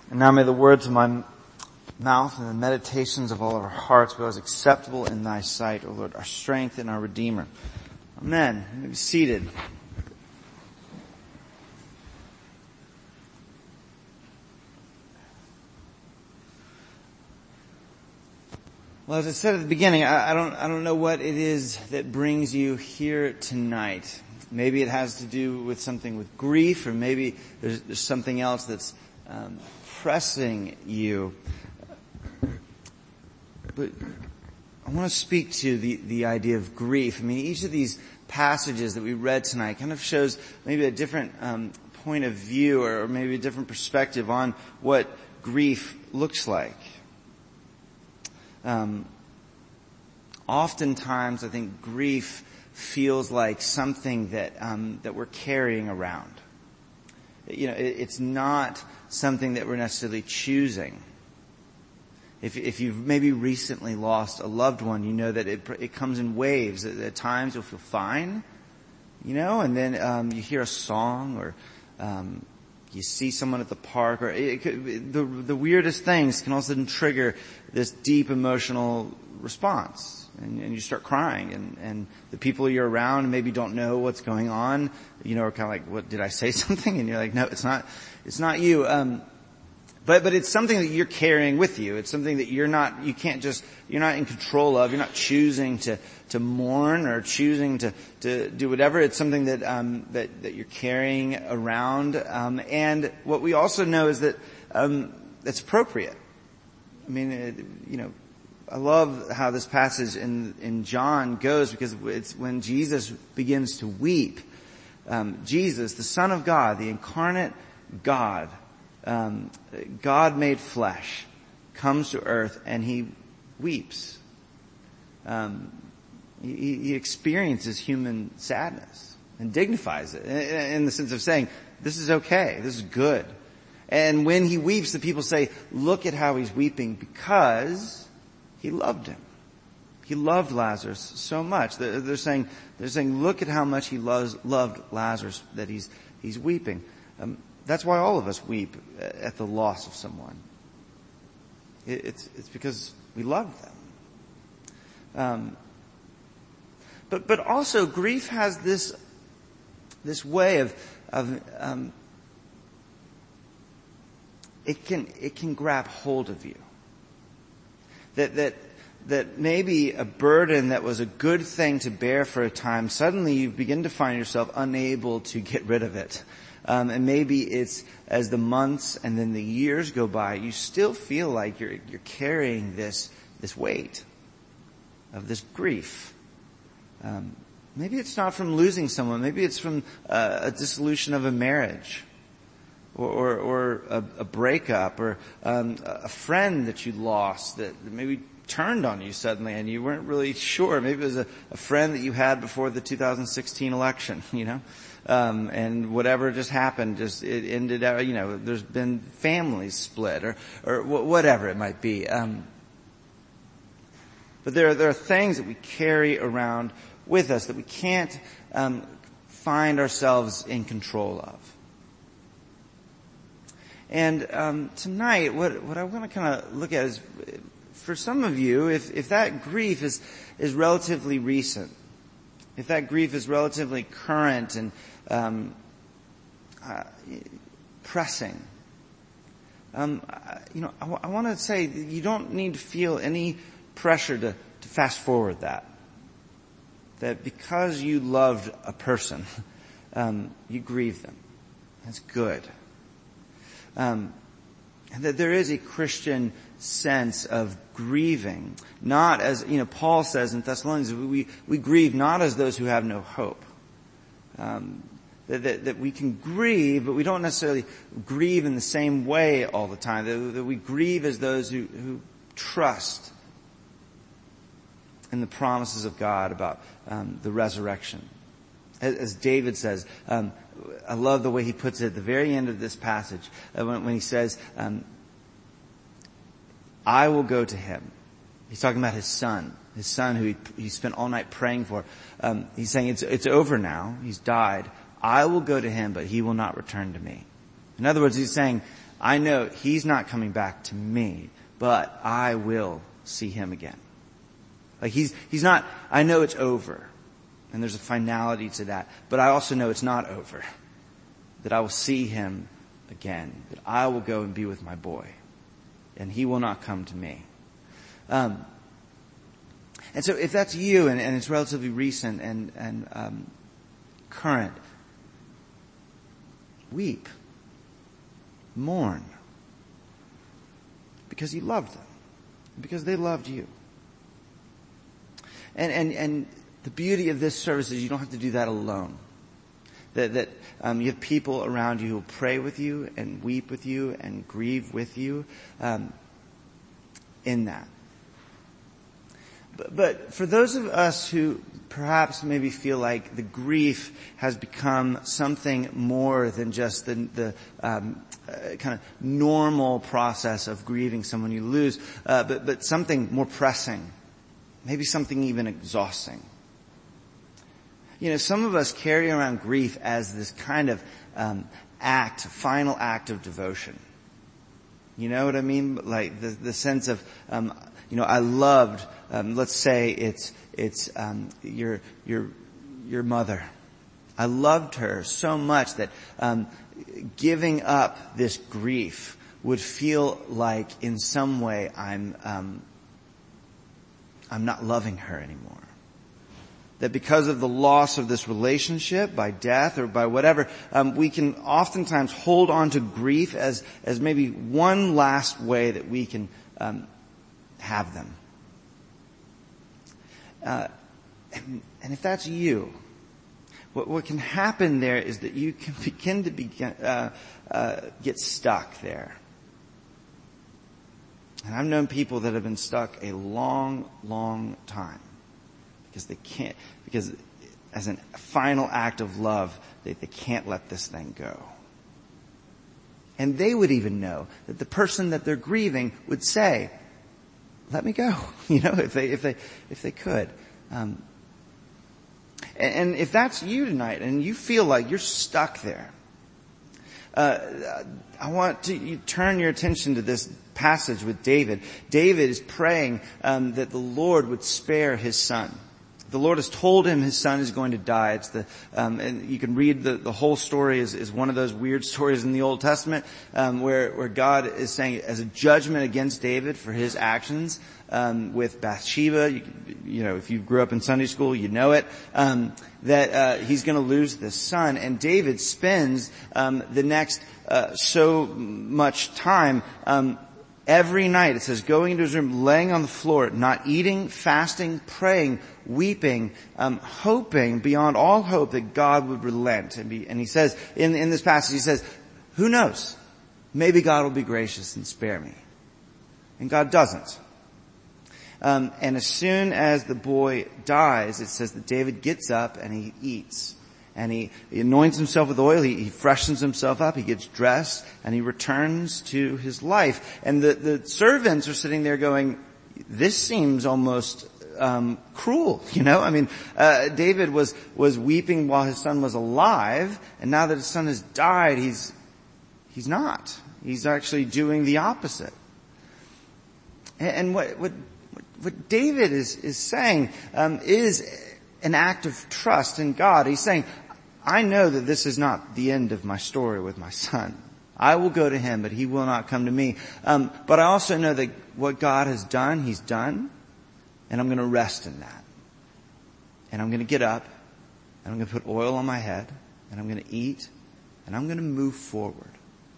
And now may the words of my mouth and the meditations of all of our hearts be always acceptable in thy sight, O Lord, our strength and our Redeemer. Amen. You may be seated. Well, as I said at the beginning, I don't know what it is that brings you here tonight. Maybe it has to do with something with grief, or maybe there's something else that's pressing you. But I want to speak to the idea of grief. I mean, each of these passages that we read tonight kind of shows maybe a different point of view, or maybe a different perspective on what grief looks like. Oftentimes, I think grief feels like something that we're carrying around. You know, it's not something that we're necessarily choosing. If you've maybe recently lost a loved one, you know that it comes in waves. At times you'll feel fine, you know, and then you hear a song, or you see someone at the park, or the weirdest things can all of a sudden trigger this deep emotional response. And you start crying, and the people you're around maybe don't know what's going on, you know, are kind of like, what, did I say something? And you're like, no, it's not you. But it's something that you're carrying with you. It's something that you're not in control of. You're not choosing to mourn or choosing to do whatever. It's something that you're carrying around. And what we also know is that, it's appropriate. I mean, you know, I love how this passage in John goes, because it's when Jesus begins to weep. Jesus, the Son of God, the incarnate God, God made flesh, comes to earth, and he weeps. He experiences human sadness and dignifies it in the sense of saying, this is okay, this is good. And when he weeps, the people say, look at how he's weeping, because he loved him. He loved Lazarus so much. They're saying, look at how much he loved Lazarus, that he's weeping. That's why all of us weep at the loss of someone. It's because we love them. But also grief has this way of it can grab hold of you. That maybe a burden that was a good thing to bear for a time, suddenly you begin to find yourself unable to get rid of it. And maybe it's as the months and then the years go by, you still feel like you're carrying this weight of this grief. Maybe it's not from losing someone. Maybe it's from a dissolution of a marriage, or a breakup, or a friend that you lost that maybe turned on you suddenly and you weren't really sure. Maybe it was a friend that you had before the 2016 election, you know. And whatever just happened, it ended out, you know, there's been families split, or whatever it might be. But there are things that we carry around with us that we can't find ourselves in control of. And tonight, what I want to kind of look at is, for some of you, if that grief is relatively recent, if that grief is relatively current and pressing, you know, I want to say that you don't need to feel any pressure to fast forward that. That because you loved a person, you grieve them. That's good. And that there is a Christian sense of grieving, not as, you know, Paul says in Thessalonians, we grieve not as those who have no hope. That we can grieve, but we don't necessarily grieve in the same way all the time. That we grieve as those who trust in the promises of God about the resurrection. As David says, I love the way he puts it at the very end of this passage, when he says, I will go to him. He's talking about his son who he spent all night praying for. He's saying, it's over now. He's died. I will go to him, but he will not return to me. In other words, he's saying, I know he's not coming back to me, but I will see him again. Like he's not, I know it's over. And there's a finality to that. But I also know it's not over. That I will see him again. That I will go and be with my boy. And he will not come to me. And so if that's you and it's relatively recent and current, weep. Mourn. Because you loved them. Because they loved you. And the beauty of this service is you don't have to do that alone. That you have people around you who will pray with you and weep with you and grieve with you in that. But for those of us who perhaps maybe feel like the grief has become something more than just the kind of normal process of grieving someone you lose, but something more pressing, maybe something even exhausting. Some of us carry around grief as this kind of final act of devotion. You know what I mean? Like the sense of, I loved, let's say it's your mother. I loved her so much that giving up this grief would feel like in some way I'm not loving her anymore. That because of the loss of this relationship by death or by whatever, we can oftentimes hold on to grief as maybe one last way that we can have them. And if that's you, what can happen there is that you can begin to get stuck there. And I've known people that have been stuck a long, long time. Because as a final act of love, they can't let this thing go. And they would even know that the person that they're grieving would say, let me go, if they could. And if that's you tonight and you feel like you're stuck there, I want you turn your attention to this passage with David. David is praying that the Lord would spare his son. The Lord has told him his son is going to die. It's and you can read the whole story is one of those weird stories in the Old Testament, where God is saying as a judgment against David for his actions, with Bathsheba. If you grew up in Sunday school, you know it, that he's going to lose this son. And David spends, the next, so much time, every night, it says, going into his room, laying on the floor, not eating, fasting, praying, weeping, hoping beyond all hope that God would relent. And he says, in this passage, he says, who knows? Maybe God will be gracious and spare me. And God doesn't. And as soon as the boy dies, it says that David gets up and he eats. And he anoints himself with oil, he freshens himself up, he gets dressed, and he returns to his life. And the servants are sitting there going, this seems almost cruel, David was weeping while his son was alive, and now that his son has died, he's not. He's actually doing the opposite. And what David is saying is an act of trust in God. He's saying, I know that this is not the end of my story with my son. I will go to him, but he will not come to me. But I also know that what God has done, he's done. And I'm going to rest in that. And I'm going to get up, and I'm going to put oil on my head, and I'm going to eat, and I'm going to move forward.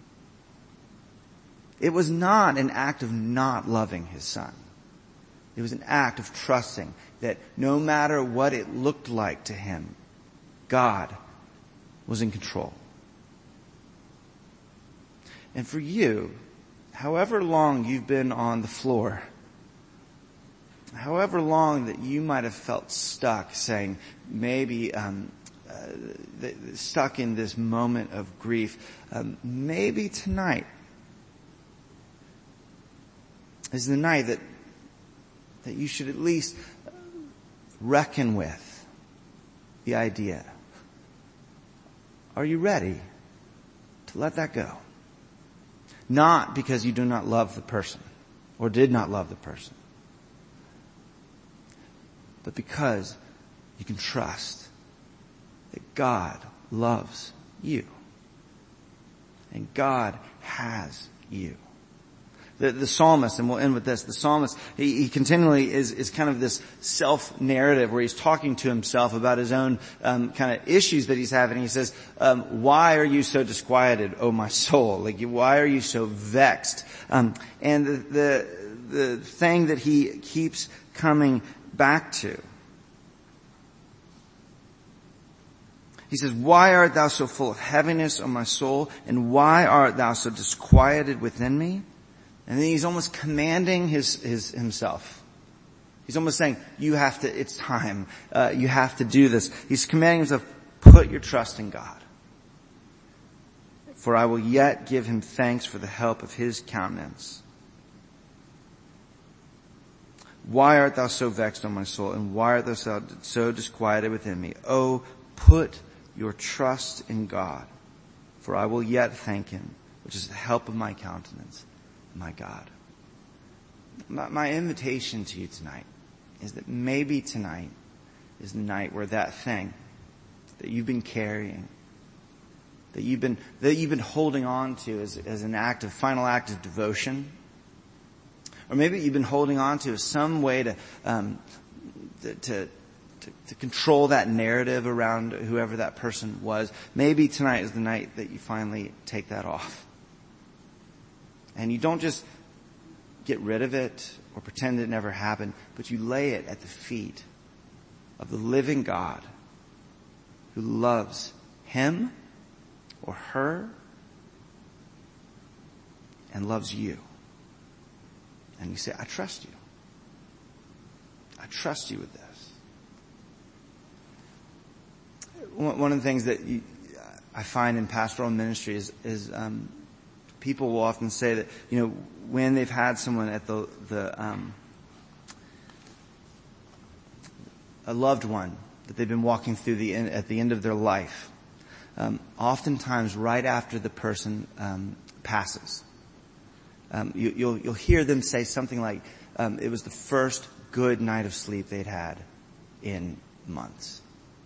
It was not an act of not loving his son. It was an act of trusting that no matter what it looked like to him, God was in control. And for you, however long you've been on the floor, however long that you might have felt stuck, saying maybe stuck in this moment of grief, maybe tonight is the night that you should at least reckon with the idea. Are you ready to let that go? Not because you do not love the person or did not love the person, but because you can trust that God loves you and God has you. The psalmist, and we'll end with this, the psalmist, he continually is kind of this self-narrative where he's talking to himself about his own kind of issues that he's having. He says, why are you so disquieted, O my soul? Like, why are you so vexed? And the thing that he keeps coming back to, he says, why art thou so full of heaviness, O my soul? And why art thou so disquieted within me? And then he's almost commanding himself. He's almost saying, it's time. You have to do this. He's commanding himself, put your trust in God. For I will yet give him thanks for the help of his countenance. Why art thou so vexed, O my soul? And why art thou so disquieted within me? Oh, put your trust in God. For I will yet thank him, which is the help of my countenance. My God. My invitation to you tonight is that maybe tonight is the night where that thing that you've been carrying, that you've been holding on to as an final act of devotion, or maybe you've been holding on to as some way to control that narrative around whoever that person was. Maybe tonight is the night that you finally take that off. And you don't just get rid of it or pretend it never happened, but you lay it at the feet of the living God who loves him or her and loves you. And you say, I trust you. I trust you with this. One of the things that I find in pastoral ministry is people will often say that, when they've had someone at a loved one that they've been walking through at the end of their life, oftentimes right after the person passes, you'll hear them say something like, it was the first good night of sleep they'd had in months.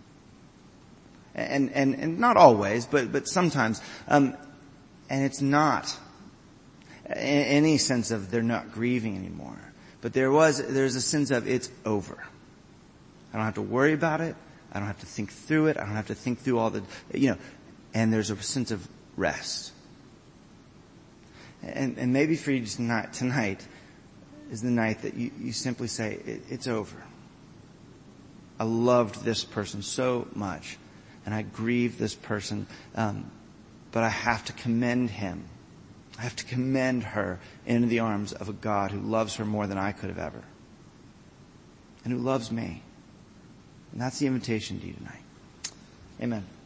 And not always, but sometimes. And it's not any sense of they're not grieving anymore. But there's a sense of it's over. I don't have to worry about it. I don't have to think through it. I don't have to think through all and there's a sense of rest. And maybe for you tonight is the night that you simply say, it's over. I loved this person so much, and I grieved this person, but I have to commend him. I have to commend her into the arms of a God who loves her more than I could have ever. And who loves me. And that's the invitation to you tonight. Amen.